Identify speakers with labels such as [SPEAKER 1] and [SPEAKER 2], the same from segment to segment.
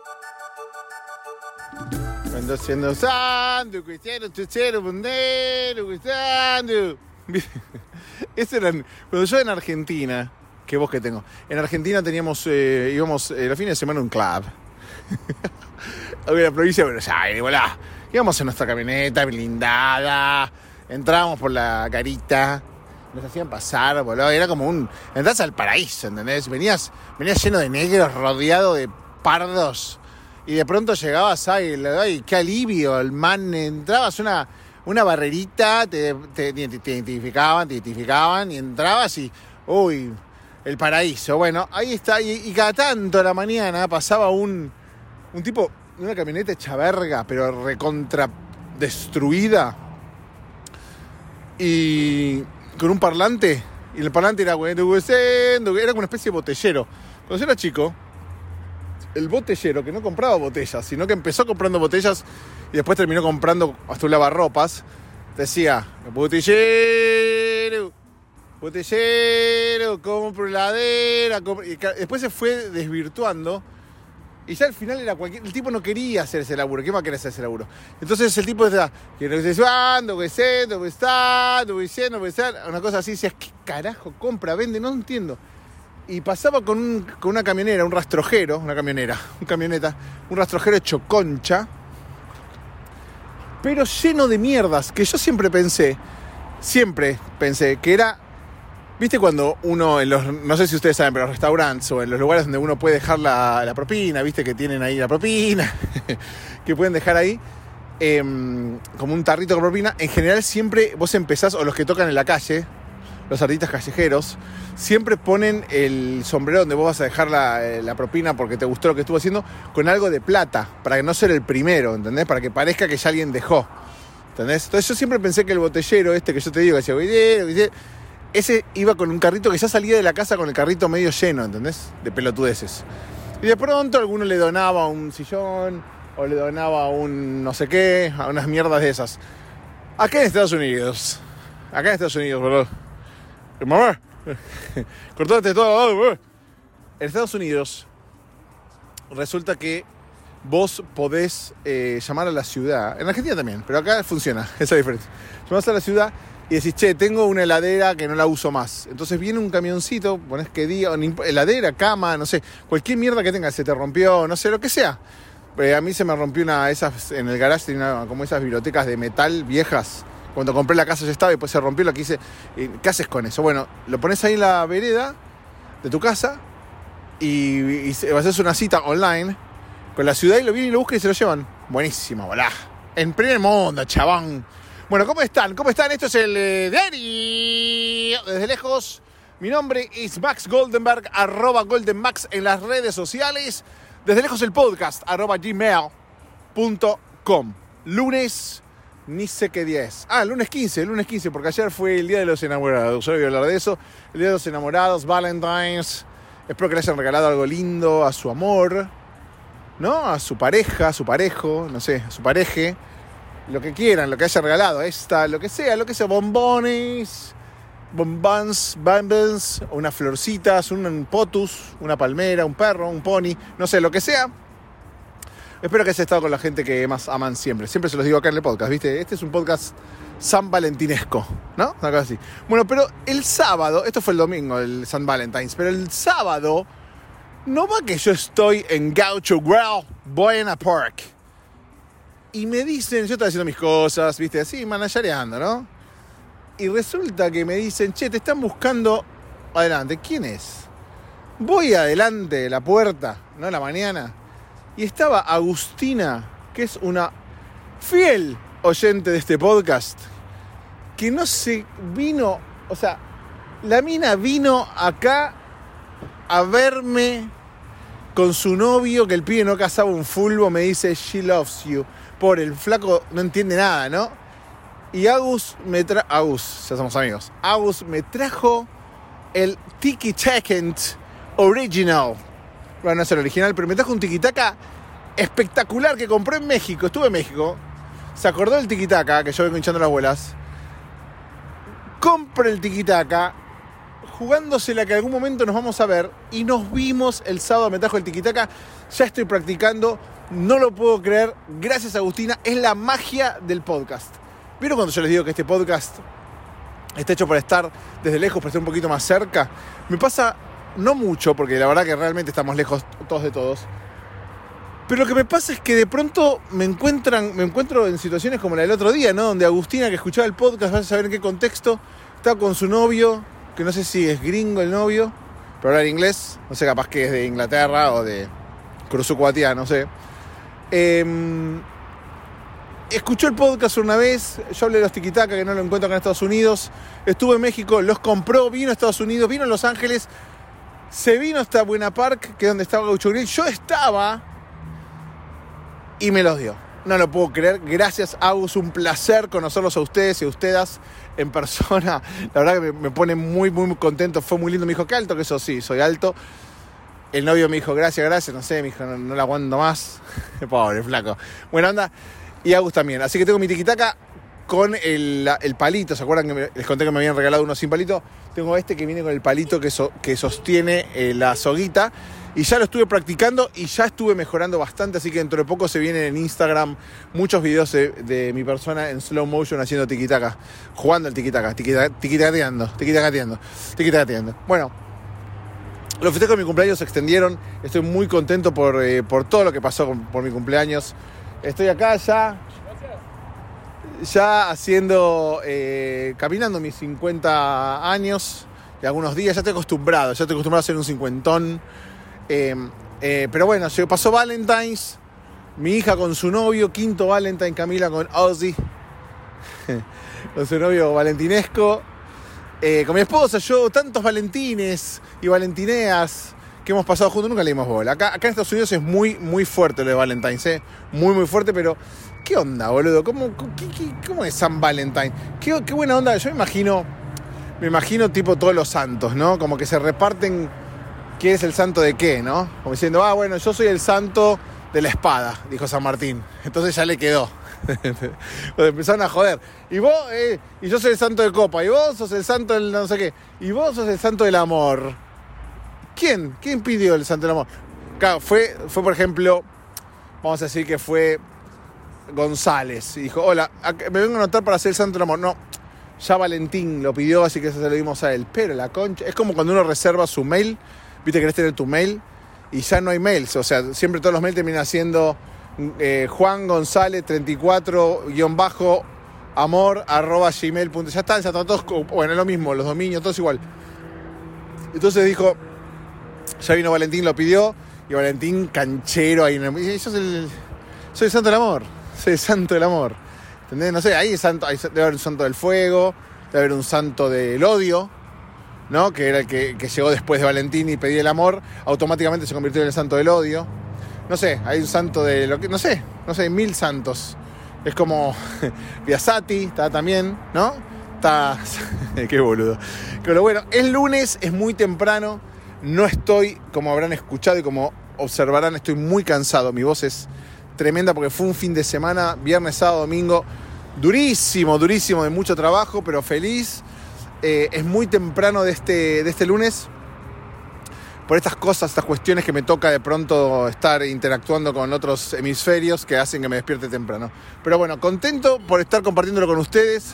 [SPEAKER 1] Cuando siendo santo, cristiano, chuchero, bundero, cristiano. Ese eran. Cuando yo en Argentina, que vos que tengo. En Argentina teníamos, íbamos los fines de semana a un club. A la provincia de Buenos Aires, volá. Íbamos en nuestra camioneta blindada. Entrábamos por la garita. Nos hacían pasar, boludo. Era como un. Entrás al paraíso, ¿entendés? Venías lleno de negros, rodeado de pardos. Y de pronto llegabas ahí, ay, qué alivio, el man, entrabas una barrerita, te identificaban y entrabas y, uy, el paraíso. Bueno, ahí está, y cada tanto a la mañana pasaba un tipo de una camioneta hecha verga, pero recontra destruida, y con un parlante, y el parlante era como una especie de botellero. Cuando yo era chico, el botellero, que no compraba botellas, sino que empezó comprando botellas y después terminó comprando hasta un lavarropas, decía, botellero, compro heladera, y después se fue desvirtuando y ya al final era el tipo no quería hacer ese laburo. ¿Qué más quería hacer ese laburo? Entonces el tipo decía, una cosa así, decías, ¿qué carajo compra, vende? No entiendo. Y pasaba con una camionera, un rastrojero, un rastrojero hecho concha, pero lleno de mierdas, que yo siempre pensé que era, ¿viste cuando uno no sé si ustedes saben, pero en los restaurantes o en los lugares donde uno puede dejar la propina, ¿viste? Que tienen ahí la propina, que pueden dejar ahí, como un tarrito con propina. En general siempre vos empezás, o los que tocan en la calle, los artistas callejeros, siempre ponen el sombrero donde vos vas a dejar la propina porque te gustó lo que estuvo haciendo, con algo de plata, para que no ser el primero, ¿entendés? Para que parezca que ya alguien dejó, ¿entendés? Entonces yo siempre pensé que el botellero que yo te digo, que decía, ese iba con un carrito que ya salía de la casa con el carrito medio lleno, ¿entendés? De pelotudeces. Y de pronto alguno le donaba un sillón, o le donaba un no sé qué, a unas mierdas de esas. Acá en Estados Unidos, boludo. Mamá, cortaste todo. En Estados Unidos resulta que vos podés llamar a la ciudad. En Argentina también, pero acá funciona, esa diferencia. Llamás a la ciudad y decís, che, tengo una heladera que no la uso más. Entonces viene un camioncito, ponés que diga, heladera, cama, no sé, cualquier mierda que tengas, se te rompió, no sé, lo que sea. A mí se me rompió esas en el garage, tenía como esas bibliotecas de metal viejas. Cuando compré la casa ya estaba y después se rompió, lo que hice. ¿Qué haces con eso? Bueno, lo pones ahí en la vereda de tu casa y haces una cita online con la ciudad y lo vienen y lo buscan y se lo llevan. Buenísimo, volá. En primer mundo, chabón. Bueno, ¿cómo están? Esto es el diario desde lejos. Mi nombre es Max Goldenberg, @GoldenMax en las redes sociales. Desde lejos el podcast, @gmail.com. Lunes... Ni sé qué día es. Lunes 15, porque ayer fue el Día de los Enamorados. Yo voy a hablar de eso. El Día de los Enamorados, Valentine's. Espero que le hayan regalado algo lindo a su amor, ¿no? A su pareja, a su parejo, no sé, a su pareje. Lo que quieran, lo que haya regalado. Lo que sea, bombones, bombons, unas florcitas, un potus, una palmera, un perro, un pony, no sé, lo que sea. Espero que haya estado con la gente que más aman siempre. Siempre se los digo acá en el podcast, ¿viste? Este es un podcast san valentinesco, ¿no? Una cosa así. Bueno, pero el sábado, esto fue el domingo, el San Valentine's, pero el sábado, no va que yo estoy en Gaucho Grill, Buena Park. Y me dicen, yo estaba haciendo mis cosas, ¿viste? Así, managereando, ¿no? Y resulta que me dicen, che, te están buscando adelante. ¿Quién es? Voy adelante de la puerta, ¿no? En la mañana. Y estaba Agustina, que es una fiel oyente de este podcast, que no se vino, o sea, la mina vino acá a verme con su novio, que el pibe no cazaba un fulbo, me dice, she loves you. Por el flaco no entiende nada, ¿no? Y Agus, ya somos amigos, Agus me trajo el Tiki Takent Original. Bueno, no es el original, pero me trajo un tiki-taka espectacular que compré en México. Estuve en México, se acordó del tiki-taka, que yo vengo hinchando las bolas. Compro el tiki-taka, jugándosela que en algún momento nos vamos a ver, y nos vimos el sábado, me trajo el tiquitaca, ya estoy practicando, no lo puedo creer, gracias Agustina, es la magia del podcast. ¿Vieron cuando yo les digo que este podcast está hecho para estar desde lejos, para estar un poquito más cerca? Me pasa no mucho, porque la verdad que realmente estamos lejos todos de todos, pero lo que me pasa es que de pronto me encuentro en situaciones como la del otro día, ¿no? Donde Agustina, que escuchaba el podcast, vas a saber en qué contexto, estaba con su novio, que no sé si es gringo el novio, pero habla inglés, no sé, capaz que es de Inglaterra o de Cruzucuatía, no sé. Escuchó el podcast una vez, yo hablé de los tiquitaca que no lo encuentro acá en Estados Unidos, estuve en México, los compró, vino a Estados Unidos, vino a Los Ángeles, se vino hasta Buena Park, que es donde estaba Gaucho Grill, yo estaba y me los dio. No lo puedo creer, gracias Agus, un placer conocerlos a ustedes y a ustedes en persona, la verdad que me pone muy muy contento, fue muy lindo, me dijo, ¿qué alto que sos? Sí, soy alto. El novio me dijo, gracias, no sé, me dijo, no la aguanto más, pobre flaco, buena onda. Y Agus también. Así que tengo mi tiquitaca con el palito. ¿Se acuerdan que les conté que me habían regalado uno sin palito? Tengo este que viene con el palito que sostiene la soguita. Y ya lo estuve practicando y ya estuve mejorando bastante. Así que dentro de poco se vienen en Instagram muchos videos de mi persona en slow motion haciendo tiquitaca. Jugando al tiquitaca. Tiquitacateando. Bueno, los festejos de mi cumpleaños se extendieron. Estoy muy contento por todo lo que pasó por mi cumpleaños. Estoy acá ya haciendo, caminando mis 50 años y algunos días, ya estoy acostumbrado a ser un cincuentón. Pero bueno, pasó Valentine's, mi hija con su novio, quinto Valentine, Camila con Ozzy, con su novio valentinesco. Con mi esposa, yo, tantos valentines y valentineas que hemos pasado juntos, nunca le dimos bola. Acá en Estados Unidos es muy, muy fuerte lo de Valentine's, muy, muy fuerte, pero ¿qué onda, boludo? ¿Cómo es San Valentín? ¿Qué buena onda? Yo me imagino tipo todos los santos, ¿no? Como que se reparten quién es el santo de qué, ¿no? Como diciendo, bueno, yo soy el santo de la espada, dijo San Martín. Entonces ya le quedó. Empezaron a joder. Y vos, y yo soy el santo de copa, y vos sos el santo del no sé qué, y vos sos el santo del amor. ¿Quién pidió el santo del amor? Claro, fue por ejemplo, vamos a decir que fue González. Y dijo, hola, me vengo a anotar para ser el santo del amor. No, ya Valentín lo pidió, así que eso se lo dimos a él. Pero la concha, es como cuando uno reserva su mail, viste, querés tener tu mail, y ya no hay mails. O sea, siempre todos los mails terminan siendo Juan González 34 _ amor @gmail.com. Ya están todos, bueno, es lo mismo, los dominios, todos igual. Entonces dijo, ya vino Valentín, lo pidió, y Valentín canchero ahí. Y yo soy el santo del amor, ¿entendés? No sé, ahí debe haber un santo del fuego, debe haber un santo del odio, ¿no? Que era el que llegó después de Valentín y pedía el amor, automáticamente se convirtió en el santo del odio. No sé, hay un santo de lo que, no sé, hay 1000 santos. Es como Biasati, está también, ¿no? Está, qué boludo. Pero bueno, es lunes, es muy temprano. No estoy, como habrán escuchado y como observarán, estoy muy cansado. Mi voz es tremenda porque fue un fin de semana, viernes, sábado, domingo, durísimo, de mucho trabajo, pero feliz. Es muy temprano de este lunes. Por estas cosas, estas cuestiones que me toca de pronto estar interactuando con otros hemisferios que hacen que me despierte temprano. Pero bueno, contento por estar compartiéndolo con ustedes.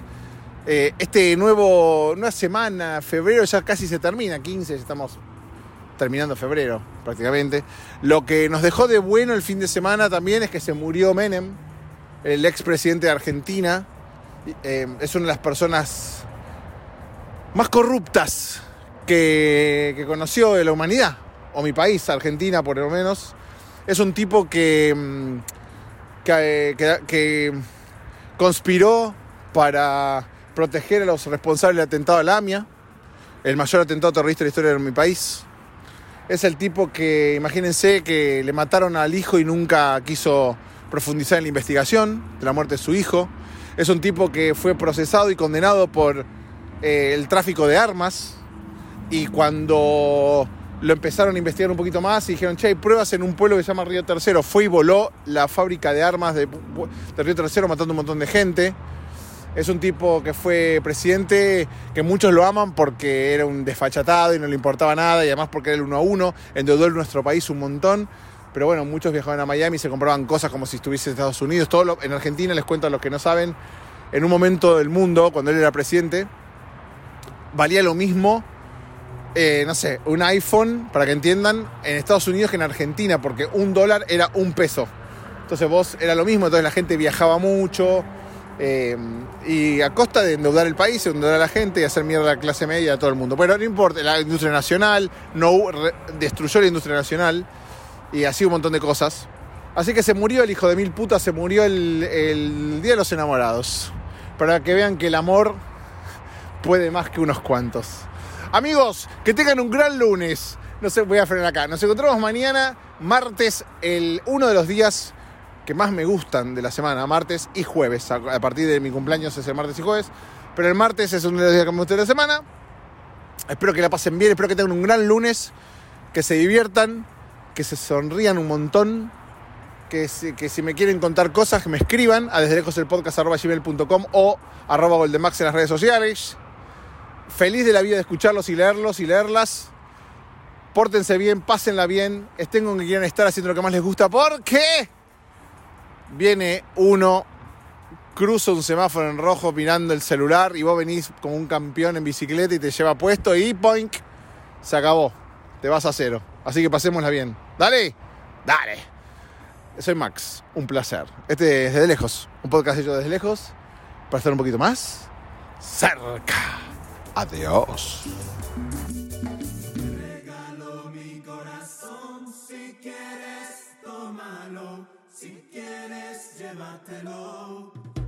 [SPEAKER 1] Nueva semana, febrero ya casi se termina, 15, ya estamos terminando febrero prácticamente. Lo que nos dejó de bueno el fin de semana también es que se murió Menem, el expresidente de Argentina. Es una de las personas más corruptas que conoció de la humanidad, o mi país, Argentina por lo menos. Es un tipo que conspiró para proteger a los responsables del atentado a la AMIA, el mayor atentado terrorista de la historia de mi país. Es el tipo que, imagínense, que le mataron al hijo y nunca quiso profundizar en la investigación de la muerte de su hijo. Es un tipo que fue procesado y condenado por el tráfico de armas, y cuando lo empezaron a investigar un poquito más y dijeron, che, hay pruebas en un pueblo que se llama Río Tercero, fue y voló la fábrica de armas de Río Tercero matando un montón de gente. Es un tipo que fue presidente, que muchos lo aman porque era un desfachatado y no le importaba nada, y además porque era el 1-1, endeudó en nuestro país un montón. Pero bueno, muchos viajaban a Miami y se compraban cosas como si estuviese en Estados Unidos. En Argentina, les cuento a los que no saben, en un momento del mundo, cuando él era presidente, valía lo mismo, no sé, un iPhone, para que entiendan, en Estados Unidos que en Argentina, porque $1 era $1. Entonces era lo mismo, entonces la gente viajaba mucho, y a costa de endeudar el país, endeudar a la gente y hacer mierda a la clase media, a todo el mundo. Pero no importa, la industria nacional destruyó la industria nacional y así un montón de cosas. Así que se murió el hijo de mil putas, se murió el Día de los Enamorados, para que vean que el amor puede más que unos cuantos. Amigos, que tengan un gran lunes. No sé, voy a frenar acá. Nos encontramos mañana, martes, uno de los días que más me gustan de la semana, martes y jueves. A partir de mi cumpleaños es el martes y jueves, pero el martes es uno de los días que me gusta de la semana. Espero que la pasen bien, espero que tengan un gran lunes, que se diviertan, que se sonrían un montón, que si me quieren contar cosas, que me escriban a desdelejoselpodcast@gmail.com o @goldemax en las redes sociales. Feliz de la vida de escucharlos y leerlos y leerlas. Pórtense bien, pásenla bien, estén con que quieran estar haciendo lo que más les gusta, porque viene uno, cruza un semáforo en rojo mirando el celular y vos venís como un campeón en bicicleta y te lleva puesto y ¡poink! Se acabó, te vas a cero. Así que pasémosla bien. ¡Dale! ¡Dale! Soy Max, un placer. Este es Desde Lejos, un podcast hecho desde lejos para estar un poquito más cerca. Adiós.
[SPEAKER 2] Regalo mi corazón, si quieres tómalo, si quieres llévatelo.